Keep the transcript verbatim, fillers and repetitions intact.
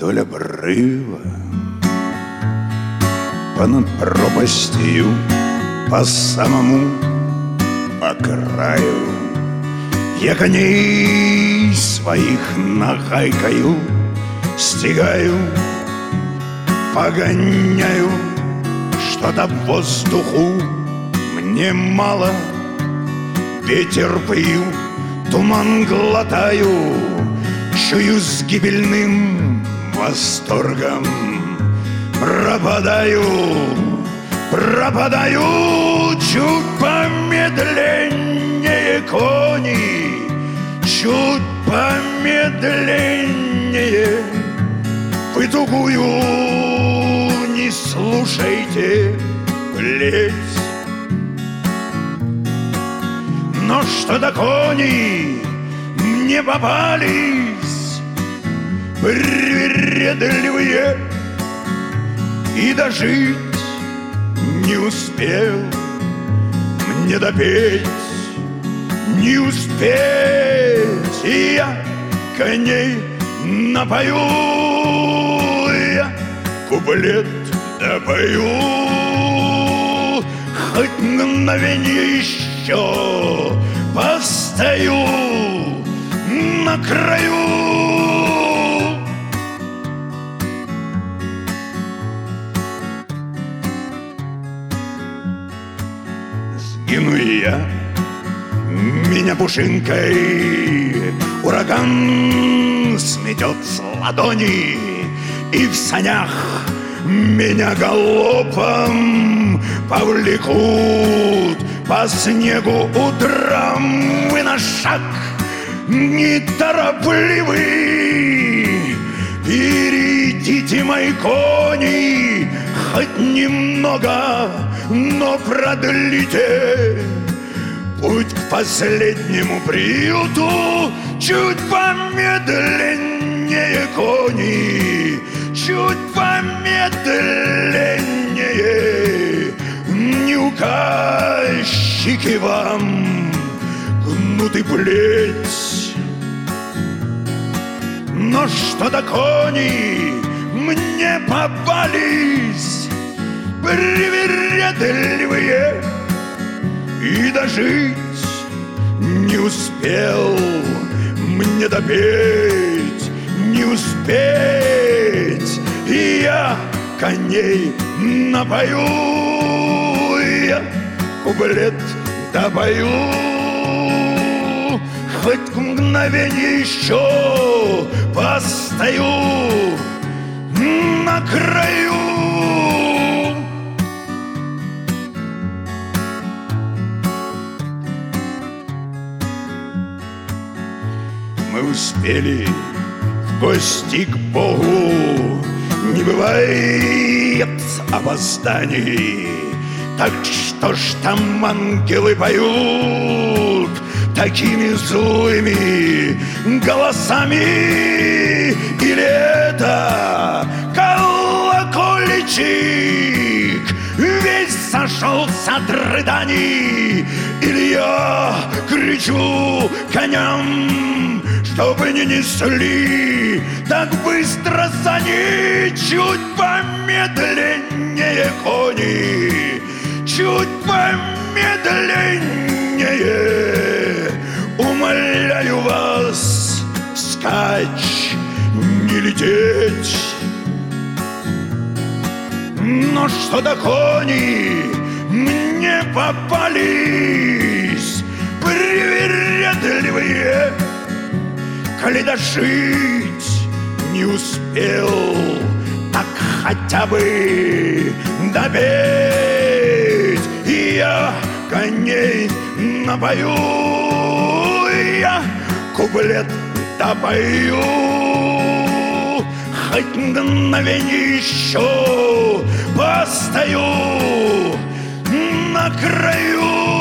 вдоль обрыва, понад пропастью, по самому по краю. Я коней своих нахайкаю, стигаю, погоняю. Что-то в воздуху мне мало, ветер пью, туман глотаю, чую с гибельным восторгом. Пропадаю, пропадаю, чуть помедленнее кони, чуть помедленнее. Вы тугую не слушайте плеть, но что-то кони мне попались привередливые, и дожить не успел мне допеть, не успеть, и я коней напою, я куплет допою, хоть мгновенье еще постою на краю. Сгину я, меня пушинкой ураган сметет с ладони, и в санях меня галопом повлекут по снегу утром. И на шаг неторопливый перейдите мои кони, хоть немного, но продлите путь к последнему приюту. Чуть помедленнее кони, чуть помедленнее. Не указчики вам гнут и плеть, но что-то кони мне попались привередливые, и дожить не успел мне допеть, не успеть, и я коней напою, я куплет допою, хоть мгновенье еще постою на краю. Мы успели в гости к Богу, не бывает опозданий. Так что ж там ангелы поют такими злыми голосами? Или это колокольчик весь сошелся от рыданий? Или я кричу коням, чтобы не несли так быстро сани? Чуть помедленнее кони, чуть помедленнее. Умоляю вас, вскачь, не лететь. Но что-то кони мне попались привередливые, коли дожить не успел, так хотя бы допеть. И я коней напою, я куплет допою, хоть мгновенье еще постою на краю.